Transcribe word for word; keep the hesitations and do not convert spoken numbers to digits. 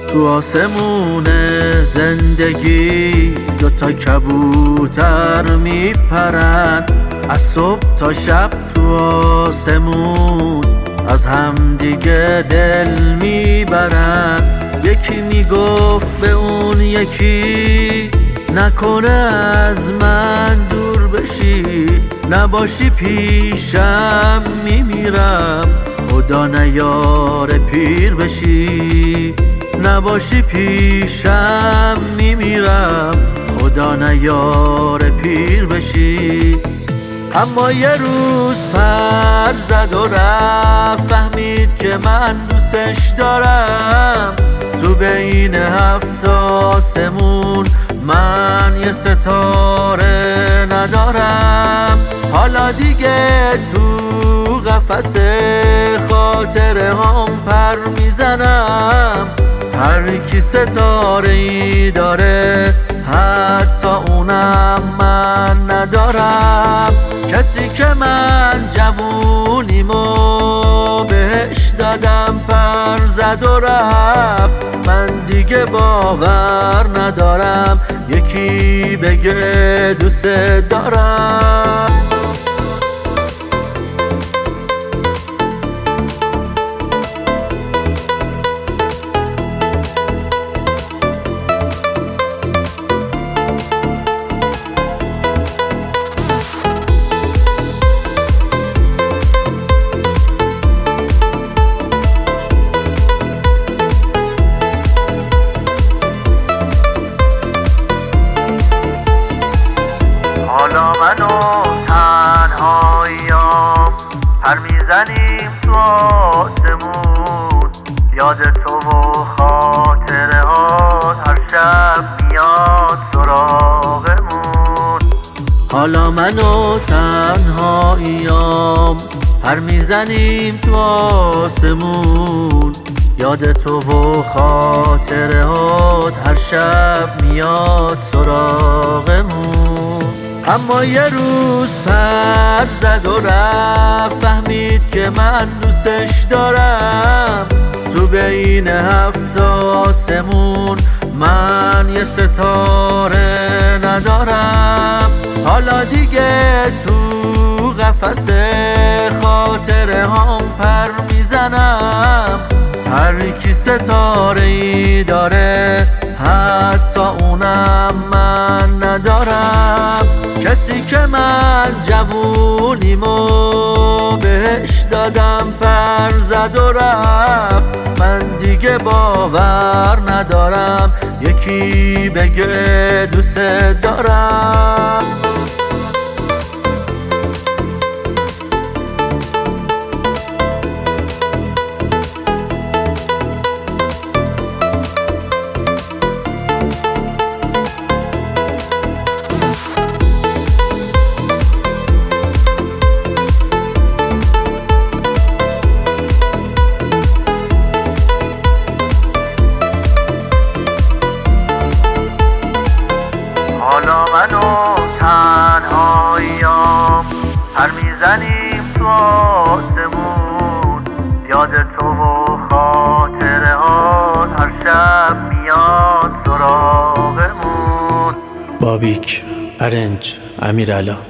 تو آسمون زندگی دوتا کبوتر میپرن، از صبح تا شب تو آسمون از همدیگه دل میبرن. یکی میگفت به اون یکی نکنه از من دور بشی، نباشی پیشم میمیرم، خدا نیاره پیر بشی. نباشی پیشم میمیرم، خدا نیاره پیر بشی. اما یه روز پر زد و رفت، فهمید که من دوستش دارم. تو بین هفت آسمون من یه ستاره ندارم. حالا دیگه تو قفس خاطره هم پر میزنم. هر کی ستاره ای داره حتی اونم من ندارم. کسی که من جوونیمو بهش دادم پر زد و رفت، من دیگه باور ندارم یکی بگه دوست دارم. حالا من و تنهاییام پر میزنیم تو آسمون، یاد تو و خاطره هات هر شب میاد سراغمون. حالا من و تنهاییام پر میزنیم تو آسمون، یاد تو و خاطره هات هر شب میاد سراغمون. اما یه روز پر زد و رفت، فهمید که من دوستش دارم. تو بین هفت آسمون من یه ستاره ندارم. حالا دیگه تو قفس خاطره هم پر میزنم. هر کی ستاره ای داره حتی اونم من ندارم. کسی که من جوونیمو بهش دادم پر زد و رفت، من دیگه باور ندارم یکی بگه دوست دارم. حالا من و تنهاییام پر میزنیم تو آسمون، یاد تو و خاطره هات هر شب میاد سراغمون. بابیک، ارنج، امیرعلا.